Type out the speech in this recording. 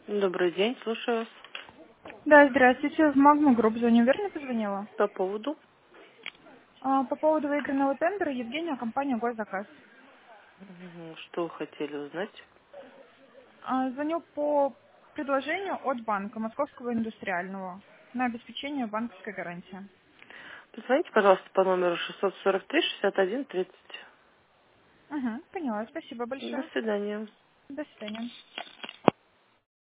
Добрый день, слушаю вас. Да, здравствуйте. В Магну Групп звоню. Верно позвонила? По поводу? По поводу выигранного тендера Евгения, компания «Госзаказ». Что вы хотели узнать? Звоню по предложению от банка Московского индустриального на обеспечение банковской гарантии. Позвоните, пожалуйста, по номеру 643-61-30. Угу, поняла. Спасибо До большое. свидания. До свидания.